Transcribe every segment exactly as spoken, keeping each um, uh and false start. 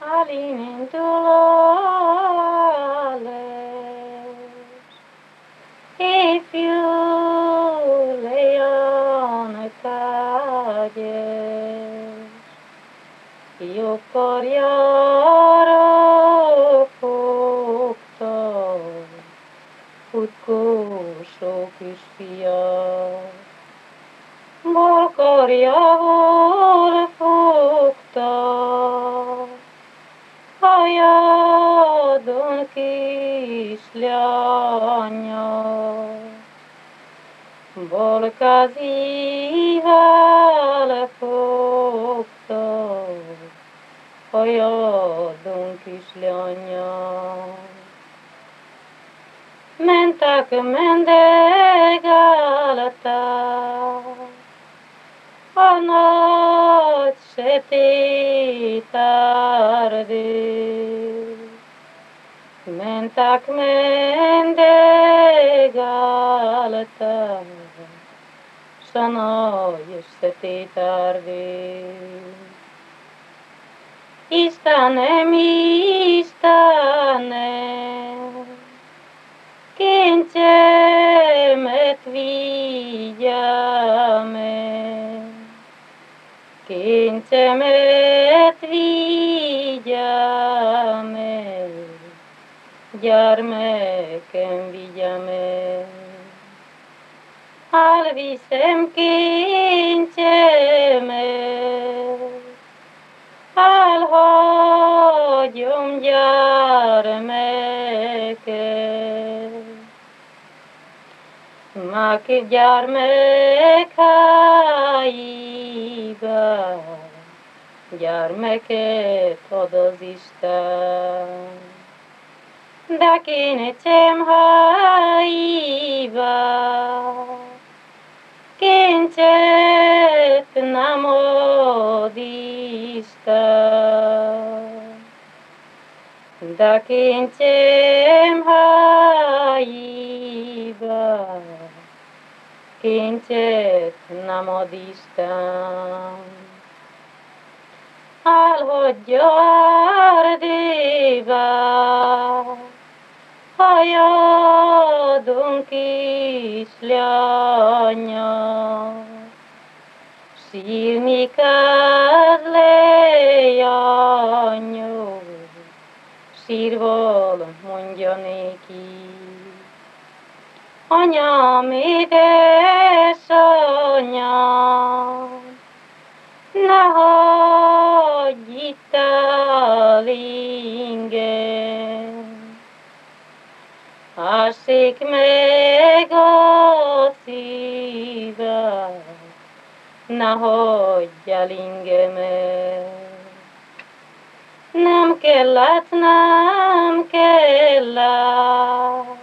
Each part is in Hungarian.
Alinintulales, ifjú lejon calles, jókkor járok fogta, futkósó kisfiak. Bokorjával fogta, hajadon kislánya, bolkazival fogta, hajadon kislánya. Mentek mendegáltak, a nagy sötét erdő. Mentek mendegáltak, s a nagy sötét erdő. Istenem, Istenem, kincsemet vigyel meg, kincsemet vigyel meg, gyermekem vigye meg. Elviszem kincsemet, elhagyom gyermeket, Mák gyermek helyébe, gyermeket ad az Isten. De kincsem helyébe, kincset nem ad Isten. De kincsem helyébe, kincset nem ad Isten. Elhagyja erdőbe, hajadon kislánya, sírni kezd leányom, sírval mondja néki. Anyám, édesanyám, ne hagyj itt el engem, ássék meg a szívem, ne hagyj el engemet. Nem kellett, nem kellett,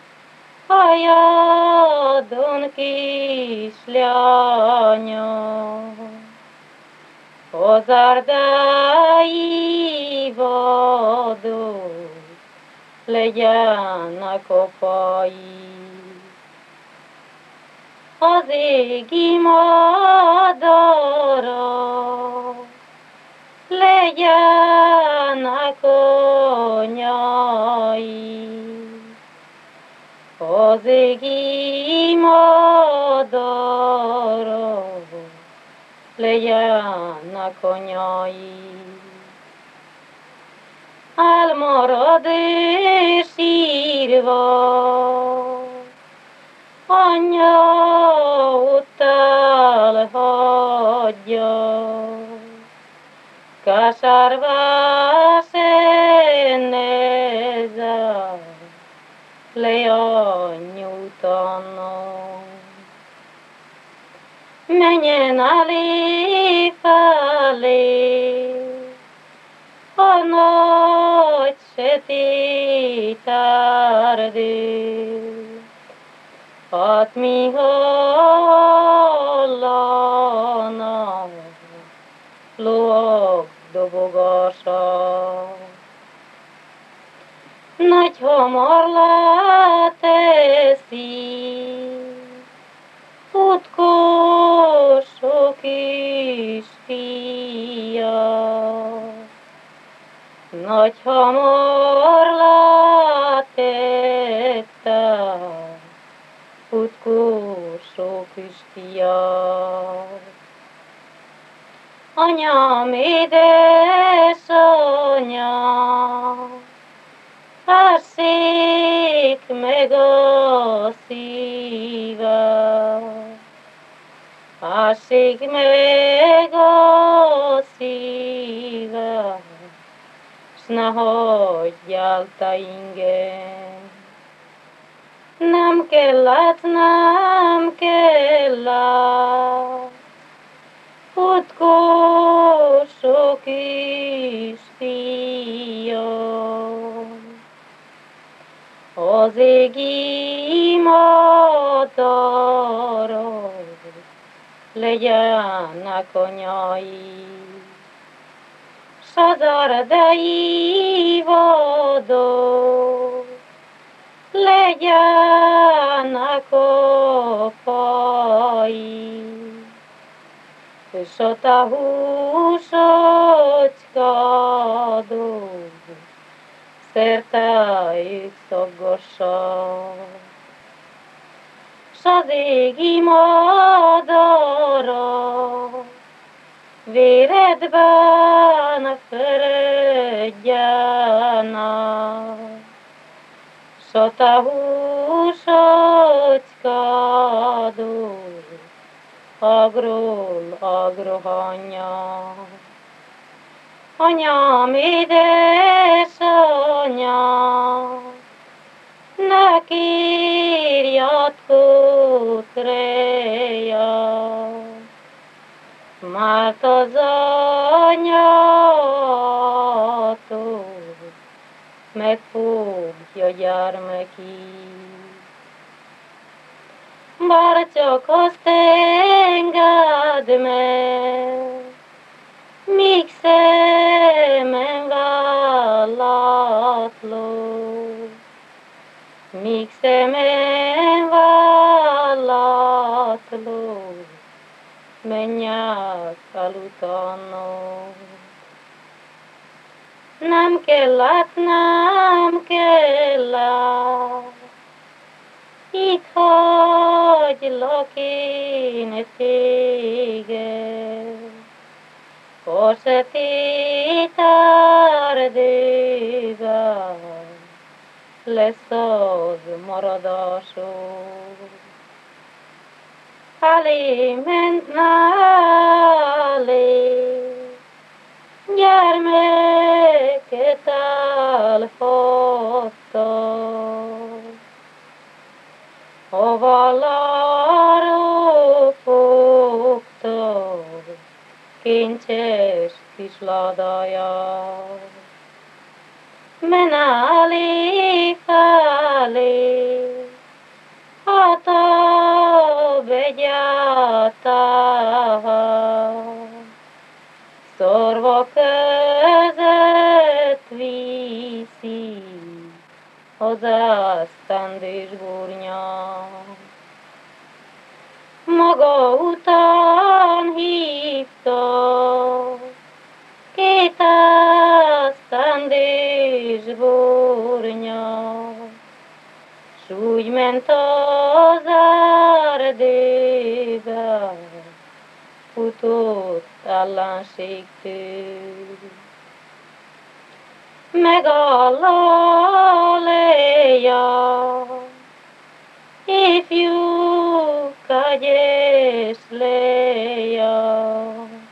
hajadon kislánya, az erdei vadok legyenek a fai. Az égi madarak legyenek anyai. Az égi madarak legyenek anyai. Elmarad és írva, anyja ott elhagyja, keserve szénnézzel, leány utána. Menjen elé felé, a nagy sötét erdő. Hát mi hallanak lovak dobogása. Nagy hamar leteszi, futkósok is fia. Nagy hamar látette, futkósó kisfiát. Anyám, édesanyja, fásszék meg a szíve, fásszék meg a szíve, s ne hagyjál te engem. Nem kellett, nem kellett, futkósó kisfiam. Az égi madarak legyenek anyai, s az erdei vadok legyenek apai, és a te húsocskádok szerteljük szaggassak. S az égi madarak véredben feredjenek, s a te húsocskádok agról agrohanyak. Anyám, édesanyja, ne kérjatkoz réját, mert az anyától megfogja gyermekét. Bár csak azt engedd meg, míg szemem vállatlak, míg szemem vállatlak, menjek el utána. Nem kellett, nem kellett, itt hagylak én téged, korsetét erdőben lesz az maradásod. Elé ment nálé, gyermeket elhagyta, a vallára fogta kincses kisládáját. Men elé felé, hát a begyártál, szorva között viszi az esztendős gurnyát. Maga után hívta két esztendős gurnyát, s úgy ment az erdőbe, futott ellenségtől. Megállaleja, ifjú kegyes leja,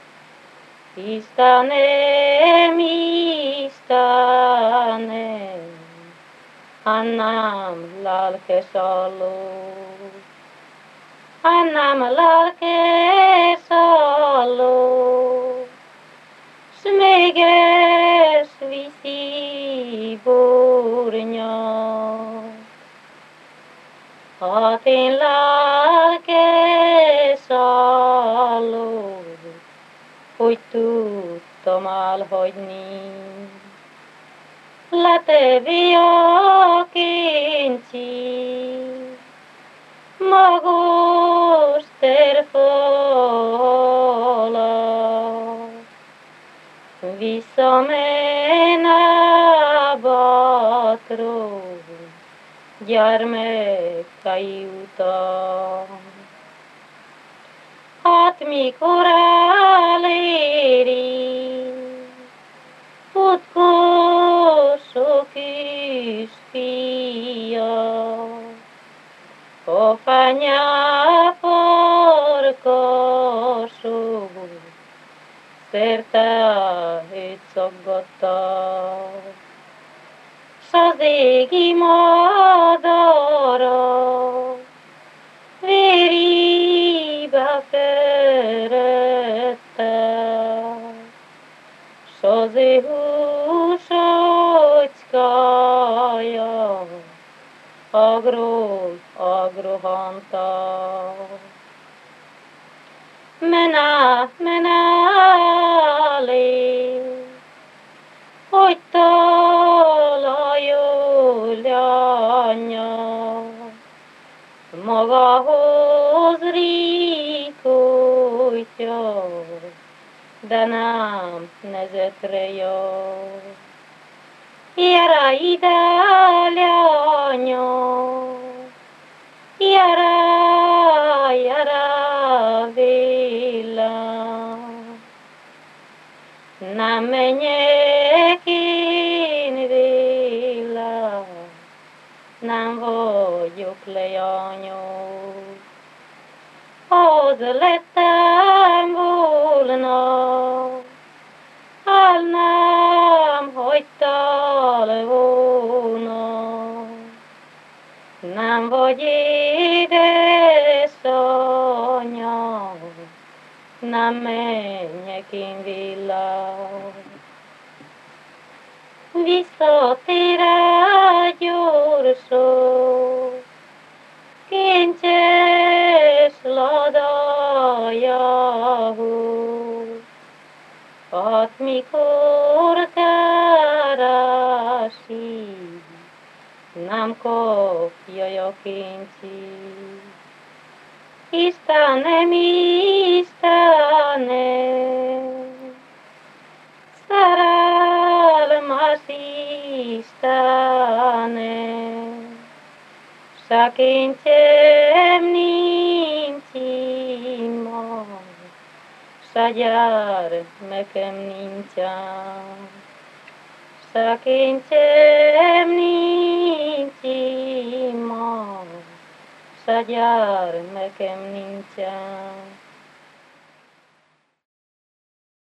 Istenem, Istenem, hanem lelkes állok, hanem lelkes állok, s mégis viszi bornyát. Hát én lelkes állok, hogy tudtam elhagyni, letevi a kincsi, magos terfala, Visszamen a Batról, gyermekei után. Hát mikor eléri, futkosó kisfia, a fenyő farkasó, szerte őt szaggatta, s az égi madarak vérébe feredtek, s az ő húsocskája agról agrohanta. Mená, menálé, hogy talajul lánya, magához ríkultja, de nem nezetre jár. Gyere ide, lánya, gyere, gyere velem, nem menjek én velem, nem vagyok leányod. Az lettem volna, el nem hagytál volna, nem vagy édesanyja, nem menjek én veled. Visszatérek gyorsan, kincses ladájához, hát mikor keresi, nem kapja a kincsit. Istenem, Istenem, szerelmes Istenem, se kincsem nincs immád, se gyermekem nincsen. Se kincsem nincs immád, se gyermekem nincsen.